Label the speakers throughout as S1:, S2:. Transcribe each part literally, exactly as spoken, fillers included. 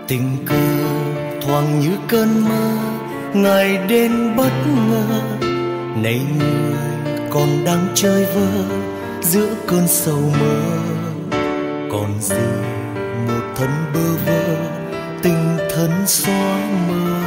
S1: Tình cờ thoáng như cơn mơ, ngày đến bất ngờ. Này người còn đang chơi vơ giữa cơn sầu mơ, còn gì một thân bơ vơ, tình thân xóa mờ.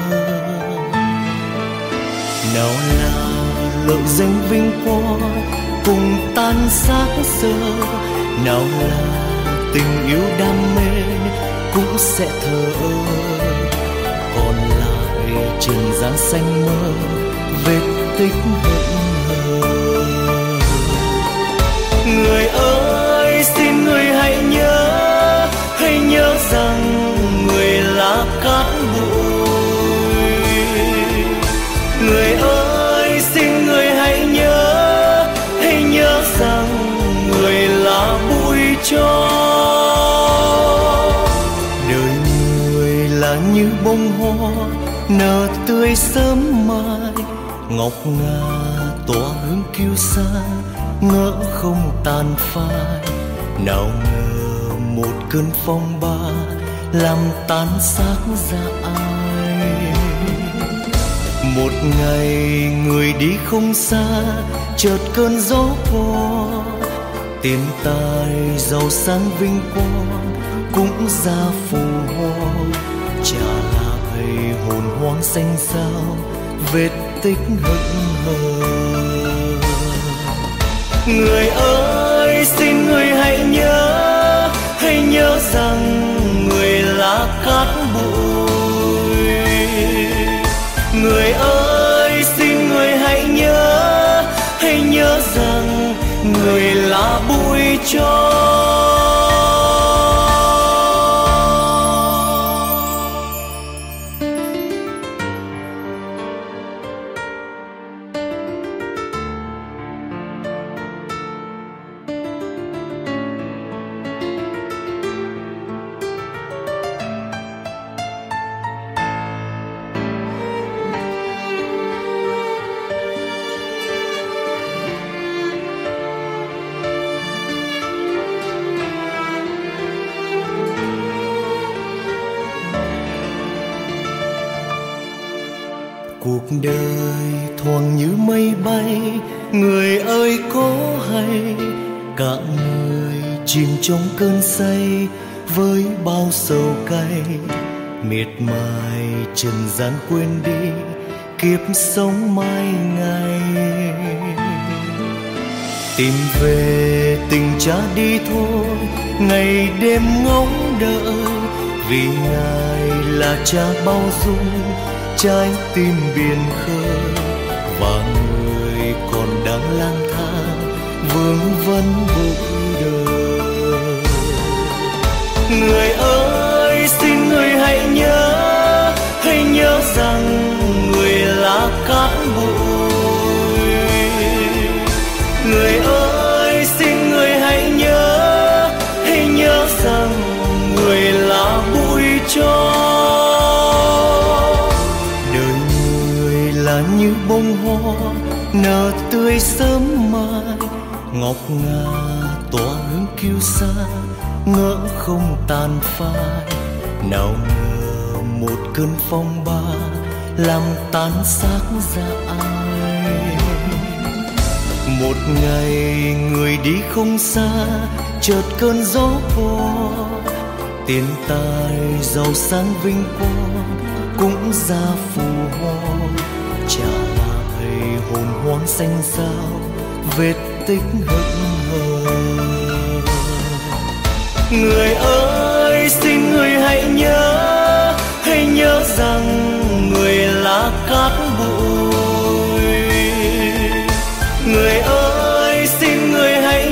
S1: Nào là lợi danh vinh quang cùng tan xác giờ, nào là tình yêu đam mê cũng sẽ thờ ơ. Còn lại trần gian xanh mơ, vết tích hững hờ. Người ơi xin người hãy nhớ, hãy nhớ rằng người là cát bụi. Người ơi xin người hãy nhớ, hãy nhớ rằng người là bụi tro. Đời người là như bông hoa nở tươi sớm mai, ngọc ngà tỏa hương kiêu sa ngỡ không tàn phai. Nào ngờ một cơn phong ba làm tan xác ra ai. Một ngày người đi không xa, chợt cơn gió qua, tiền tài giàu sang vinh quang cũng ra phù hoa. Trả lại hồn hoang xanh xao, vết tích hững hờ. Người ơi xin người hãy nhớ, hãy nhớ rằng người là cát bụi. Người ơi xin người hãy nhớ, hãy nhớ rằng người là bụi tro. Cuộc đời thoáng như mây bay, người ơi có hay cả người chìm trong cơn say với bao sầu cay. Miệt mài trần gian quên đi kiếp sống mai ngày, tìm về tình cha đi thôi, ngày đêm ngóng đợi. Vì Ngài là cha bao dung, trái tim biển khơi, và người còn đang lang thang vương vấn bụi đời. Người ơi xin người hãy nhớ, hãy nhớ rằng người là cát bụi. Người ơi xin người hãy nhớ, hãy nhớ rằng người là bụi tro. Là như bông hoa nở tươi sớm mai, ngọc ngà tỏa hương kiêu sa ngỡ không tàn phai. Nào ngờ một cơn phong ba làm tan xác ra ai. Một ngày người đi không xa, chợt cơn gió qua, tiền tài giàu sang vinh quang cũng ra phù hoa. Trả lại hồn hoang xanh xao, vết tích hững hờ. Người